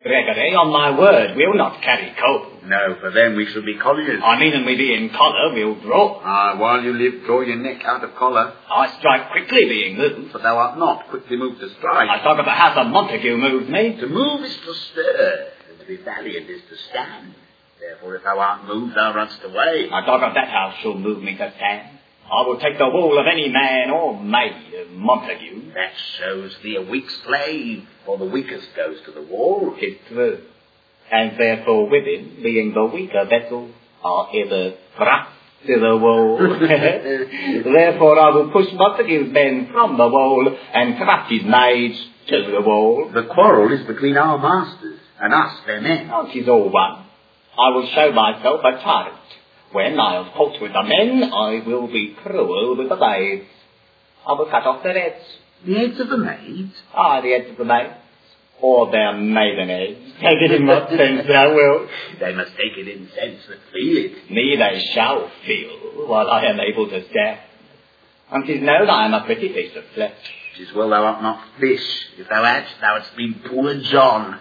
Gregory, on my word, we'll not carry coal. No, for then we shall be colliers. I mean, and we be in collar, we'll draw. While you live, draw your neck out of collar. I strike quickly, being moved. But thou art not quickly moved to strike. I talk of the house of Montague moved me. To move is to stir, and to be valiant is to stand. Therefore, if thou art moved, thou runst away. I talk of that house shall move me to stand. I will take the wool of any man or maid of Montague. That shows thee a weak slave, for the weakest goes to the wall. It's true. And therefore women, being the weaker vessel, are ever thrust to the wall. Therefore I will push Montague's men from the wall and thrust his maids to the wall. The quarrel is between our masters and us, their men. Oh, 'tis all one. I will show myself a tyrant. When I have fought with the men, I will be cruel with the maids. I will cut off their heads. The heads of the maids? The heads of the maids. Or their maiden heads. Take it in what sense thou wilt. They must take it in sense that feel it. Me they shall feel, while I am able to stand. And 'tis known I am a pretty piece of flesh. 'Tis well thou art not fish. If thou hadst been poor John.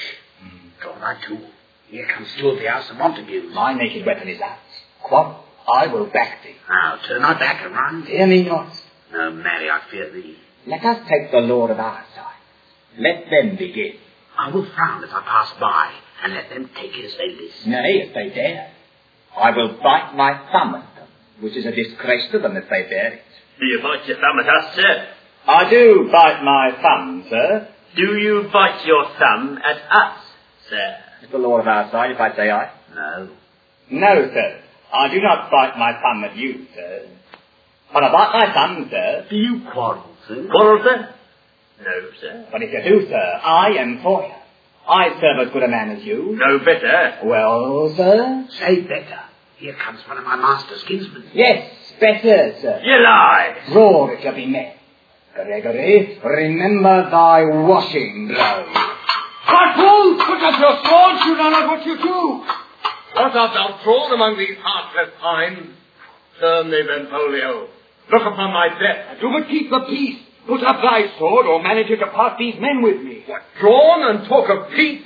Draw thy tool. Here comes two of the house of Montague. My naked weapon is axe. Quarrel, I will back thee. Now, turn thy back and run. Fear me not. No, marry, I fear thee. Let us take the Lord of our side. Let them begin. I will frown as I pass by, and let them take it as they list. Nay, if they dare. I will bite my thumb at them, which is a disgrace to them if they bear it. Do you bite your thumb at us, sir? I do bite my thumb, sir. Do you bite your thumb at us, sir? It's the Lord of our side, if I say I. No. No, sir. I do not bite my thumb at you, sir. But I bite my thumb, sir. Do you quarrel, sir? Quarrel, sir? No, sir. But if you do, sir, I am for you. I serve as good a man as you. No better. Well, sir? Say better. Here comes one of my master's kinsmen. Yes, better, sir. You lie. Roar if you be met. Gregory, remember thy washing blow. Cartoon, put up your swords, you know not what you do. What art thou thrown among these heartless pines? Turn thee, Benvolio. Look upon my death. Do but keep the peace. Put up thy sword, or manage to part these men with me. What, drawn and talk of peace?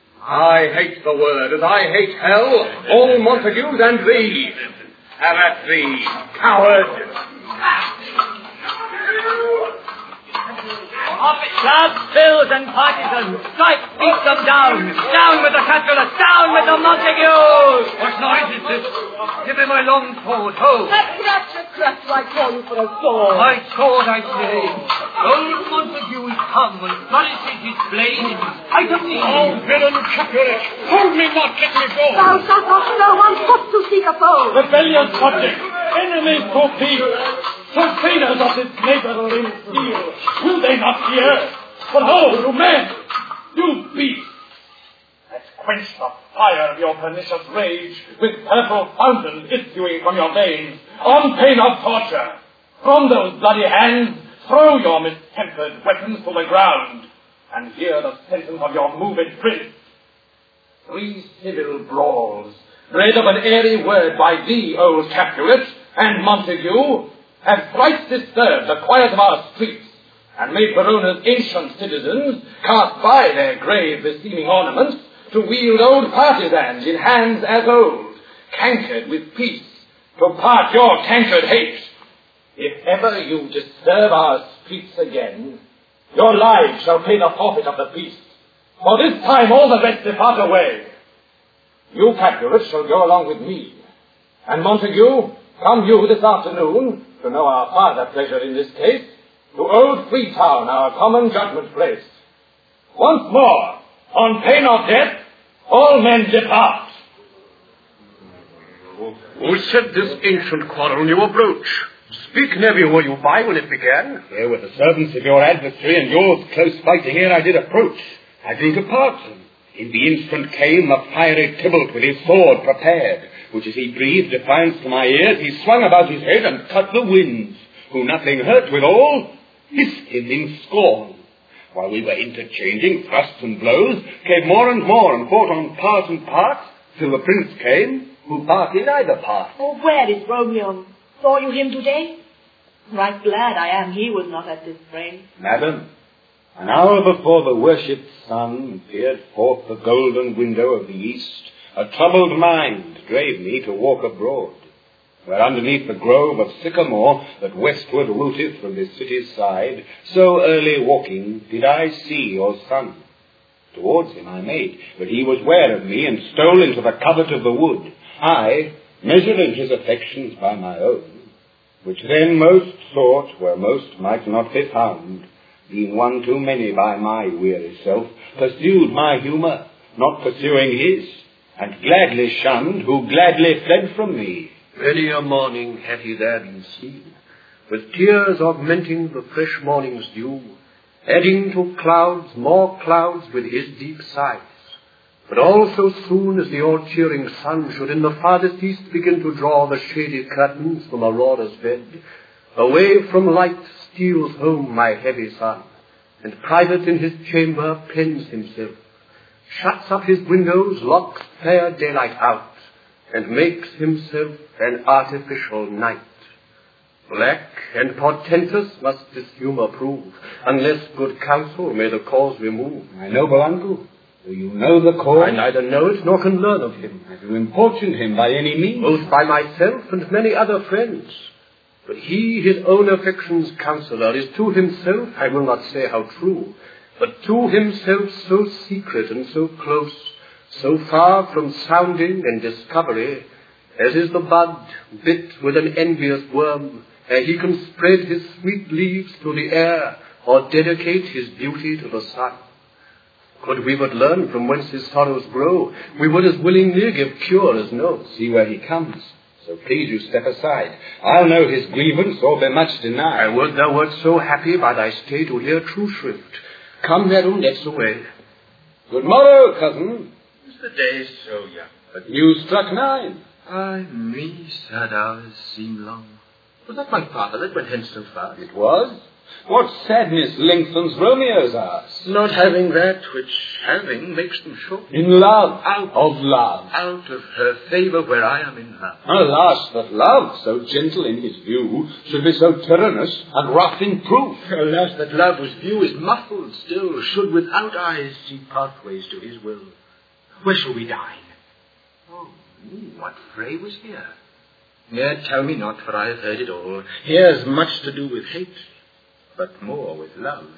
I hate the word, as I hate hell, all Montagues and thee. Have at thee, coward. Clubs, bills, and partisans, strike, beat them down. Down with the Capulets, down with the Montagues. What noise is this? Give me my long sword, ho! Scratch, I call you for a sword. My sword, I say. Old Montague is come and flourishes his blade. Fight of me. Oh, villain Capulet, hold me not, let me go. Thou shalt not know on foot to seek a foe. Rebellious subject, enemies for peace. Sustainers of this neighborhood in steel, will they not hear? But ho, you men, you beasts, let's quench the fire of your pernicious rage with purple fountains issuing from your veins, on pain of torture. From those bloody hands, throw your mistempered weapons to the ground, and hear the sentence of your moved prince. 3 civil brawls, bred of an airy word by thee, old Capulet, and Montague, have thrice disturbed the quiet of our streets, and made Verona's ancient citizens cast by their grave beseeming ornaments to wield old partisans in hands as old, cankered with peace, to part your cankered hate. If ever you disturb our streets again, your lives shall pay the forfeit of the peace, for this time all the rest depart away. You, Capulet, shall go along with me, and Montague, come you this afternoon, to know our farther pleasure in this case, to old Freetown, our common judgment place. Once more, on pain of death, all men depart. Who set this ancient quarrel you approach? Speak, nephew, were you by when it began? Here were the servants of your adversary, and yours close fighting ere I did approach. I drew to part them. In the instant came the fiery Tybalt with his sword prepared, which as he breathed defiance to my ears, he swung about his head and cut the winds, who nothing hurt withal, hissed him in scorn. While we were interchanging thrusts and blows, came more and fought on part and part, till the prince came, who parted either part. Oh, where is Romeo? Saw you him today? Right glad I am he was not at this fray. Madam, An hour before the worshipped sun peered forth the golden window of the east, a troubled mind drave me to walk abroad, where underneath the grove of sycamore that westward rooteth from this city's side, so early walking did I see your son. Towards him I made, but he was ware of me, and stole into the covert of the wood, I, measuring his affections by my own, which then most sought where most might not be found, being one too many by my weary self, pursued my humour, not pursuing his, and gladly shunned who gladly fled from me. Many a morning had he there been seen, with tears augmenting the fresh morning's dew, adding to clouds more clouds with his deep sighs. But all so soon as the all-cheering sun should in the farthest east begin to draw the shady curtains from Aurora's bed, away from light steals home my heavy son, and private in his chamber pens himself, shuts up his windows, locks fair daylight out, and makes himself an artificial night. Black and portentous must this humour prove, unless good counsel may the cause remove. My noble uncle, do you know the cause? I neither know it nor can learn of him. Have you importuned him by any means? Both by myself and many other friends. But he, his own affection's counsellor, is to himself, I will not say how true, but to himself so secret and so close, so far from sounding and discovery, as is the bud bit with an envious worm, ere he can spread his sweet leaves to the air, or dedicate his beauty to the sun. Could we but learn from whence his sorrows grow, we would as willingly give cure as know. See where he comes. So please you step aside. I'll know his grievance or be much denied. I would thou wert so happy by thy stay to hear true shrift. Come thereum next away. Good morrow, cousin. Is the day so young? But you struck 9. Ay, me, sad hours seem long. Was that my father that went hence so fast? It was. What sadness lengthens Romeo's hours? Not having that which having makes them short. In love, Out of love. Out of her favour where I am in love. Alas, that love, so gentle in his view, should be so tyrannous and rough in proof. Alas, that love whose view is muffled still, should without eyes see pathways to his will. Where shall we dine? Oh, me, what fray was here? Yet tell me not, for I have heard it all. Here's much to do with hate, but more with love.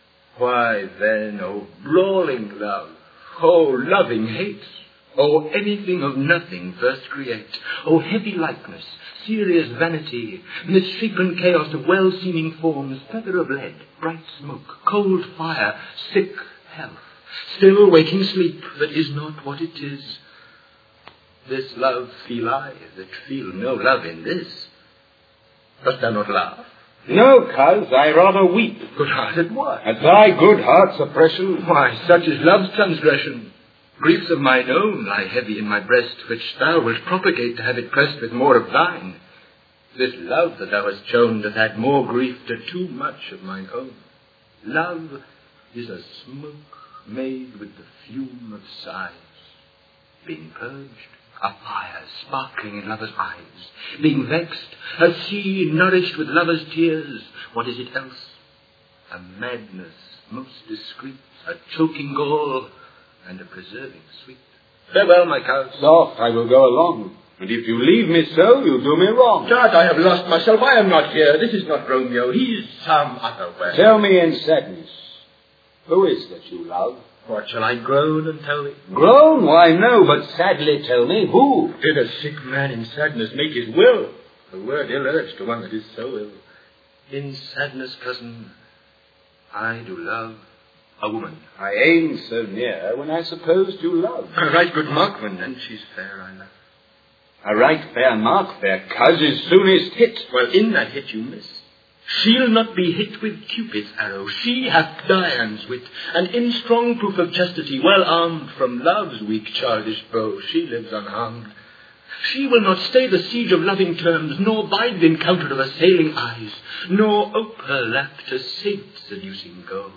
Why then, oh brawling love, oh loving hate, oh anything of nothing first create, oh heavy likeness, serious vanity, misshapen chaos of well-seeming forms, feather of lead, bright smoke, cold fire, sick health, still waking sleep that is not what it is. This love feel I, that feel no love in this. Dost thou not laugh? No, coz, I rather weep. Good-hearted what? At thy good heart's oppression. Why, such is love's transgression. Griefs of mine own lie heavy in my breast, which thou wilt propagate to have it pressed with more of thine. This love that thou hast shown doth add more grief to too much of mine own. Love is a smoke made with the fume of sighs, being purged, a fire sparkling in lovers' eyes, being vexed, a sea nourished with lovers' tears. What is it else? A madness most discreet, a choking gall, and a preserving sweet. Farewell, my cows. Soft, I will go along. And if you leave me so, you'll do me wrong. Dad, I have lost myself. I am not here. This is not Romeo. He is some other way. Tell me in sadness, who is that you love? What shall I groan and tell thee? Groan? Why, no, but sadly tell me who. Did a sick man in sadness make his will? The word ill urged to one that is so ill. In sadness, cousin, I do love a woman. I aim so near when I supposed you loved. A right good markman, and she's fair, I love. A right fair mark there, coz, is soonest hit. Well, in that hit you miss. She'll not be hit with Cupid's arrow. She hath Dian's wit, and in strong proof of chastity, well armed from love's weak childish bow, she lives unharmed. She will not stay the siege of loving terms, nor bide the encounter of assailing eyes, nor ope her lap to saint seducing gold.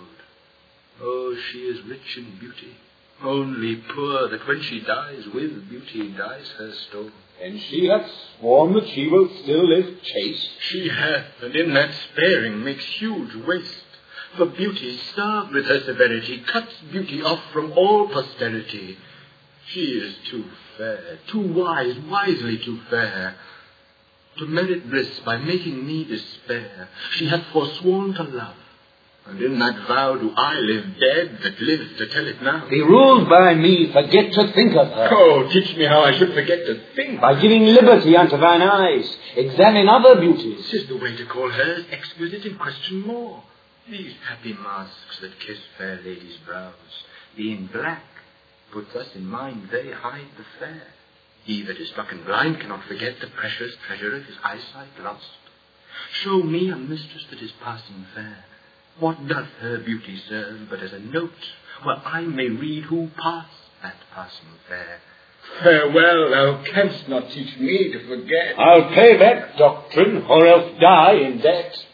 Oh, she is rich in beauty, only poor that when she dies, with beauty dies her store. And she hath sworn that she will still live chaste. She hath, and in that sparing makes huge waste. For beauty, starved with her severity, cuts beauty off from all posterity. She is too fair, too wise, wisely too fair, to merit bliss by making me despair. She hath forsworn to love, and in that vow do I live dead that live to tell it now. Be ruled by me, forget to think of her. Oh, teach me how I should forget to think. By giving liberty unto thine eyes, examine other beauties. 'Tis the way to call hers exquisite and question more. These happy masks that kiss fair ladies' brows, being black, puts us in mind they hide the fair. He that is struck and blind cannot forget the precious treasure of his eyesight lost. Show me a mistress that is passing fair. What doth her beauty serve but as a note, where I may read who pass that passing fair? Farewell, thou canst not teach me to forget. I'll pay that doctrine, or else die in debt.